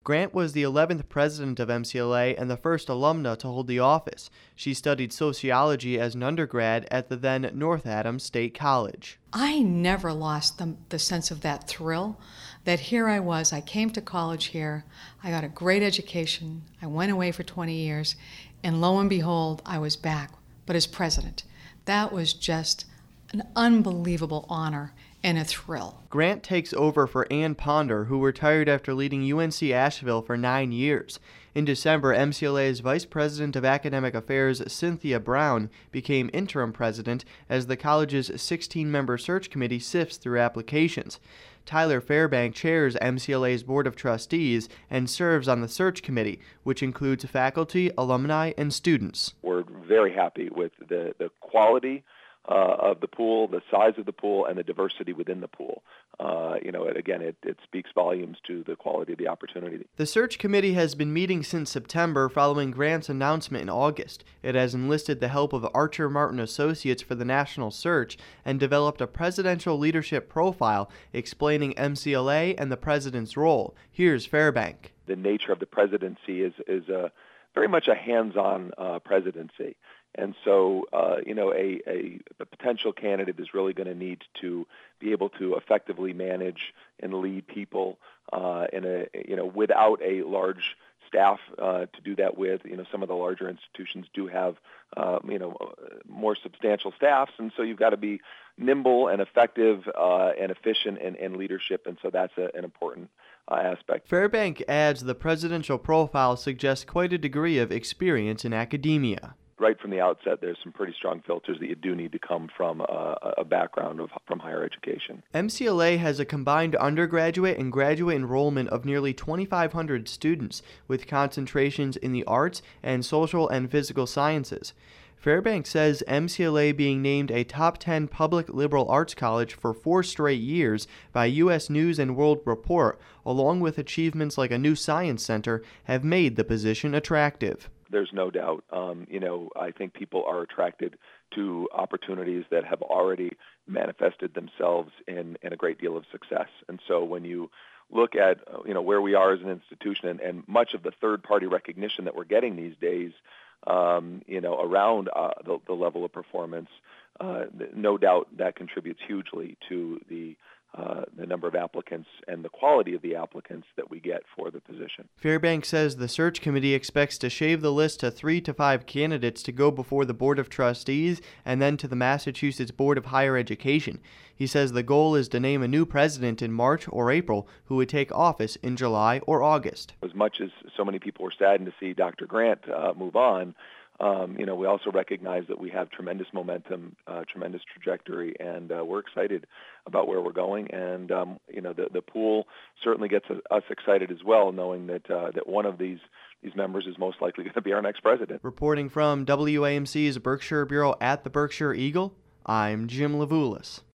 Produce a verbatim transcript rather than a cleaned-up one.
Grant was the eleventh president of M C L A and the first alumna to hold the office. She studied sociology as an undergrad at the then North Adams State College. I never lost the, the sense of that thrill, that here I was, I came to college here, I got a great education, I went away for twenty years, and lo and behold, I was back, but as president. That was just an unbelievable honor and a thrill. Grant takes over for Ann Ponder, who retired after leading U N C Asheville for nine years. In December, M C L A's Vice President of Academic Affairs, Cynthia Brown, became interim president as the college's sixteen-member search committee sifts through applications. Tyler Fairbank chairs M C L A's Board of Trustees and serves on the search committee, which includes faculty, alumni, and students. We're very happy with the, the quality Uh, of the pool, the size of the pool, and the diversity within the pool. Uh, you know, it, again, it, it speaks volumes to the quality of the opportunity. The search committee has been meeting since September following Grant's announcement in August. It has enlisted the help of Archer Martin Associates for the national search and developed a presidential leadership profile explaining M C L A and the president's role. Here's Fairbank. The nature of the presidency is, is a, very much a hands-on uh, presidency. And so, uh, you know, a, a, a potential candidate is really going to need to be able to effectively manage and lead people uh, in a, you know, without a large staff uh, to do that with. You know, some of the larger institutions do have, uh, you know, more substantial staffs, and so you've got to be nimble and effective uh, and efficient in, in leadership, and so that's a, an important uh, aspect. Fairbank adds the presidential profile suggests quite a degree of experience in academia. Right from the outset, there's some pretty strong filters that you do need to come from a, a background of from higher education. M C L A has a combined undergraduate and graduate enrollment of nearly twenty-five hundred students, with concentrations in the arts and social and physical sciences. Fairbank says M C L A being named a top ten public liberal arts college for four straight years by U S News and World Report, along with achievements like a new science center, have made the position attractive. There's no doubt. Um, you know, I think people are attracted to opportunities that have already manifested themselves in, in a great deal of success. And so when you look at, you know, where we are as an institution and, and much of the third-party recognition that we're getting these days, um, you know, around uh, the, the level of performance, uh, no doubt that contributes hugely to the Uh, the number of applicants and the quality of the applicants that we get for the position. Fairbank says the search committee expects to shave the list to three to five candidates to go before the Board of Trustees and then to the Massachusetts Board of Higher Education. He says the goal is to name a new president in March or April who would take office in July or August. As much as so many people were saddened to see Doctor Grant uh, move on, Um, you know, we also recognize that we have tremendous momentum, uh, tremendous trajectory, and uh, we're excited about where we're going. And, um, you know, the, the pool certainly gets us excited as well, knowing that uh, that one of these, these members is most likely going to be our next president. Reporting from W A M C's Berkshire Bureau at the Berkshire Eagle, I'm Jim Levulis.